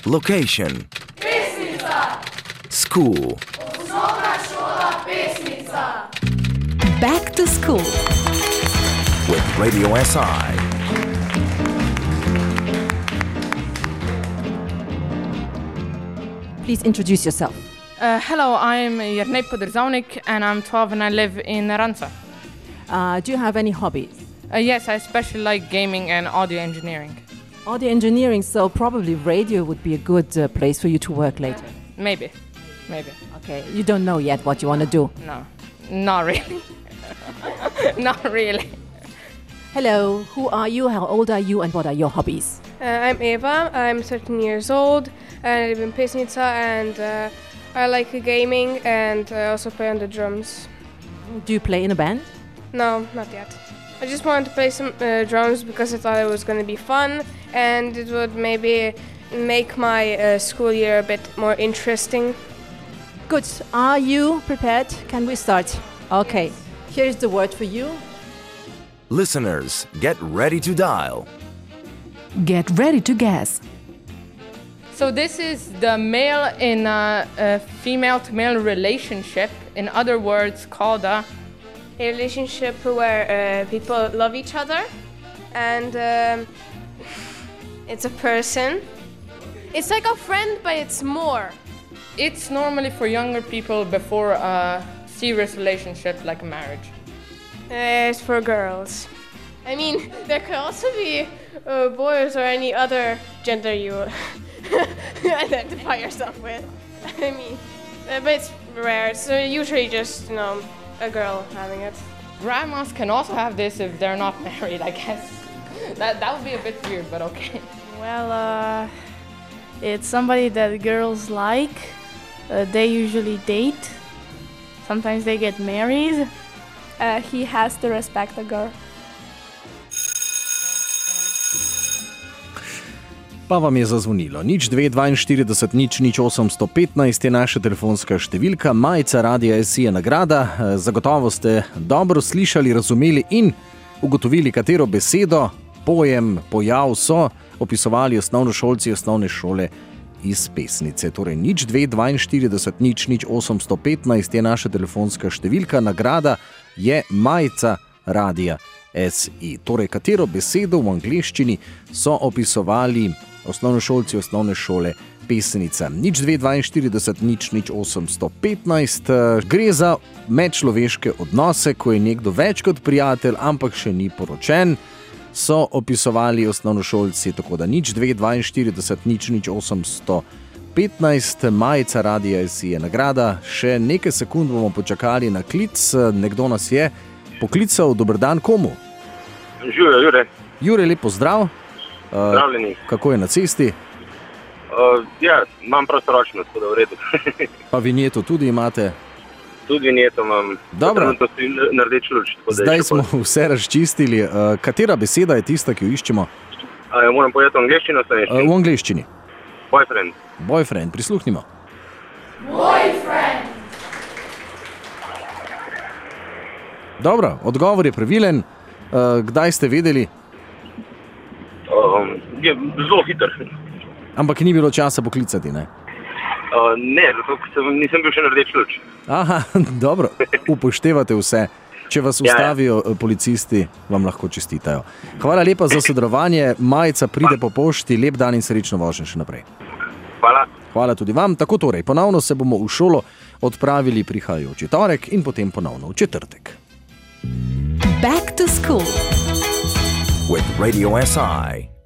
Location. Pesnica. School. Osnovna šola Pesnica. Back to School with Radio SI. Please introduce yourself. Hello, I'm Jernej Podrzavnik and I'm 12 and I live in Ranca. Do you have any hobbies? Yes, I especially like gaming and audio engineering. Audio engineering, so probably radio would be a good place for you to work later. Maybe. Okay, you don't know yet what you want to do. No, not really. Not really. Hello, who are you, how old are you, and what are your hobbies? I'm Eva, I'm 13 years old, and I live in Pesnica, and I like gaming, and I also play on the drums. Do you play in a band? No, not yet. I just wanted to play some drums because I thought it was going to be fun, and it would maybe make my school year a bit more interesting. Good, are you prepared? Can we start? Okay, here is the word for you. Listeners, get ready to dial. Get ready to guess. So this is the male in a female-to-male relationship, in other words called a relationship where people love each other, and it's a person. It's like a friend, but it's more. It's normally for younger people before a serious relationship like a marriage. It's for girls. I mean, there could also be boys or any other gender you identify yourself with. I mean, but it's rare. It's usually just, a girl having it. Grandmas can also have this if they're not married, I guess. That would be a bit weird, but okay. Well, it's somebody that girls like. They usually date. Sometimes they get married. He has to respect a girl. Pa vam je zazvonilo. 0242 815 je naša telefonska številka. Majica Radia SI je nagrada. Zagotovo ste dobro slišali, razumeli in ugotovili, katero besedo, pojem, pojav so opisovali osnovnošolci osnovne šole iz Pesnice. Torej 0242 815 je naša telefonska številka. Nagrada je Majica Radia SI. Torej, katero besedo v angleščini so opisovali osnovnošolci osnovne šole Pesnica. 0242 815. Gre za medčloveške odnose, ko je nekdo več kot prijatelj, ampak še ni poročen, so opisovali osnovnošolci. Tako da 0242 815. Majica Radia SI je nagrada. Še nekaj sekund bomo počakali na klic. Nekdo nas je poklical. Dober dan, komu? Jure. Jure, lep pozdrav. Zdravljeni. Kako je na cesti? Ja, imam prostoročno, tako da v redu. Pa vinjeto tudi imate? Tudi vinjeto imam. Dobro. To si na rdeč luč. Zdaj smo vse razčistili. Katera beseda je tista, ki jo iščemo? Moram povedati v angleščino, v angleščini. Boyfriend. Boyfriend, prisluhnimo. Boyfriend. Dobro, odgovor je pravilen. Kdaj ste vedeli? Je zelo hiter. Ampak ni bilo časa poklicati, ne? Ne, zato nisem bil še na rdeč luč. Aha, dobro, upoštevate vse. Če vas ustavijo policisti, vam lahko čestitajo. Hvala lepa za sodelovanje. Majica pride po pošti. Lep dan in srečno vožnjo še naprej. Hvala. Hvala tudi vam. Tako torej, ponovno se bomo v šolo odpravili prihajajoči torek in potem ponovno v četrtek. Back to School With Radio SI.